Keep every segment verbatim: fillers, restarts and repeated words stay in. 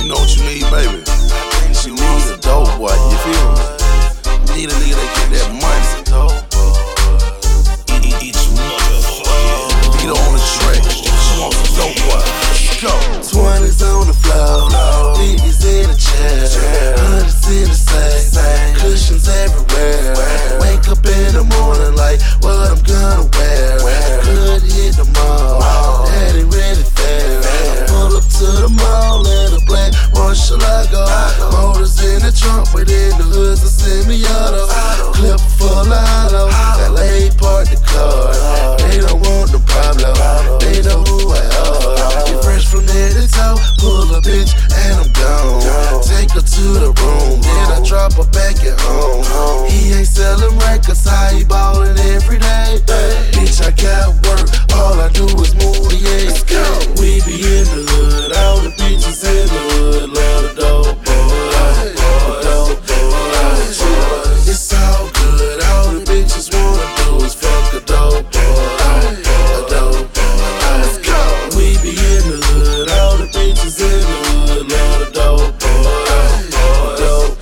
You know what you need, baby? You need a dope boy, you feel me? You need a nigga that get that money. Each motherfucker. Beat on the track. Come on, dope boy. Let's go. twenties on the floor, fifties in the chair, hundreds in the safe, cushions everywhere. Wake up in the morning like what I'm gonna wear. Could hit the mall, that ain't really fair. Pull up to the mall in a black Murcielago. Motors in the trunk, but in the hood's a semi-auto. Clip full of hollow, L A park the car. They don't want the problem, they know who I are. Get fresh from head to toe, pull a bitch and I'm gone. Take her to the room, then I drop her back at home. He ain't selling records, how he ballin' every day. Bitch, I got work, all I do is move the Let's go. We be in the hood, all the bitches in the hood love the dope boy, dope boy. It's all good, all the bitches wanna do is fuck a dope boy, a dope boy. Let's go. We be in the hood, all the bitches in the hood love the dope boy, dope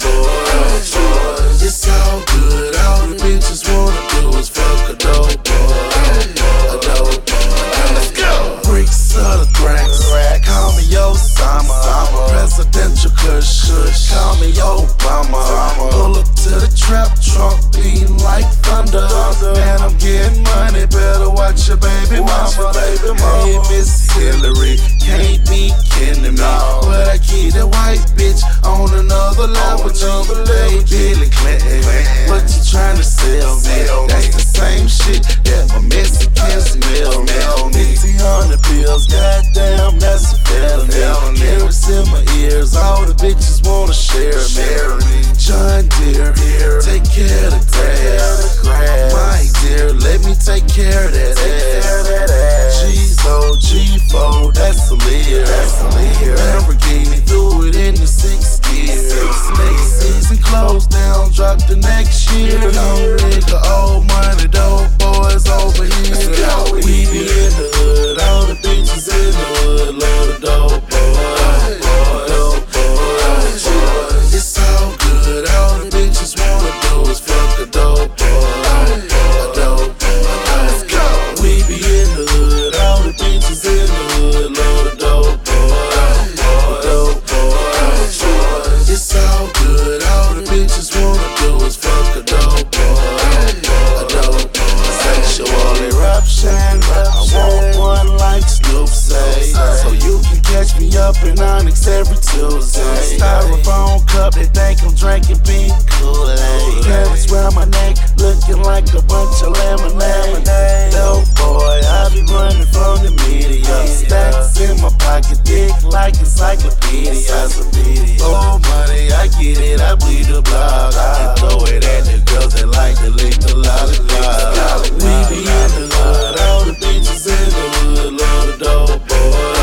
boy. It's all good, all the bitches wanna do is fuck a dope boy, a dope boy. Let's go. Bricks of the cracks, call me Osama, presidential kush, call me Obama. Pull up to the trap trunk, beating like thunder. Man, I'm getting money, better watch your baby mama. Hey, Miss Hillary, can't be kidding me. But I keep that white bitch on another level. Hey, Billy Clinton, what you tryna sell me? That's the same shit that my Mexicans smell me. fifty hundred pills, goddamn, that's a felony. Carrots in my ears, all the bitches wanna share me. John Deere, take care of the grass. My dear, let me take care of that ass. G's O, G four, that's a Lear. Lamborghini, do it in the sixth gear. Next season closed down, drop the next year. Young nigga, old money, dope boys over here. We be in the hood, all the bitches in the hood love the dope boy, dope boy. It's all good, all the bitches wanna do is fuck a dope boy, a dope boy. Let's go. We be in the hood, all the bitches in the hood love the dope boy, dope boy. It's all good, all the bitches wanna do is fuck a dope boy, a dope boy. Sexual eruption, I want one like Snoop say, so you can catch me up in Onyx every Tuesday. Styrofoam cup, they think I'm drinking pink Kool-Aid. Carrots round my neck, looking like a bunch of lemonade. Dope boy, I be running from the media. Stacks in my pocket, thick like encyclopedias. Oh money, I get it, I bleed the block. And throw it at the girls that like to lick the lollipop. We be in the hood, all the bitches in the hood love the dope boy.